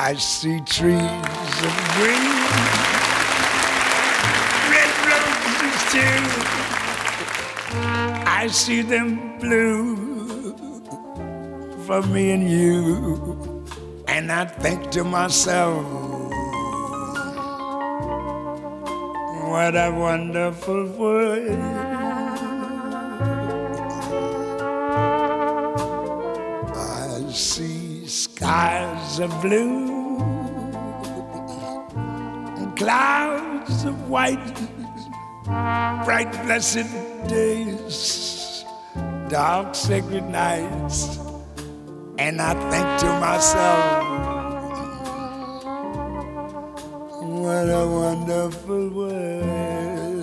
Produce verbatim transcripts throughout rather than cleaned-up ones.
I see trees of green, red roses too. I see them blue for me and you. And I think to myself, what a wonderful world. I see skies of blue and clouds of white, bright blessed days, dark sacred nights. And I think to myself, what a wonderful world.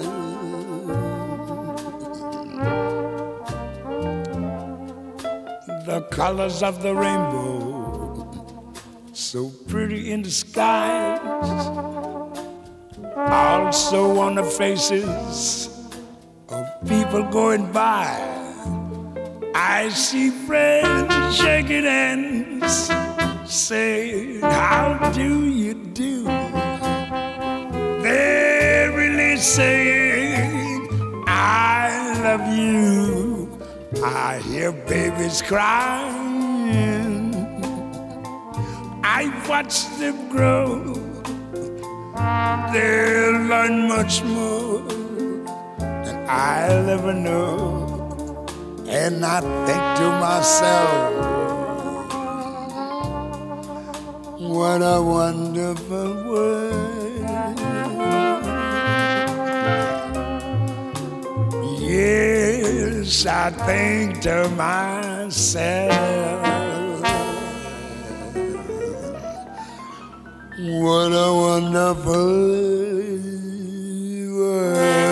The colors of the rainbow, so pretty in the skies, also on the faces of people going by. I see friends shaking hands, saying, how do you do? They're really saying, I love you. I hear babies crying. I watch them grow. They'll learn much more than I'll ever know. And I think to myself, what a wonderful world. Yes, I think to myself, what a wonderful world.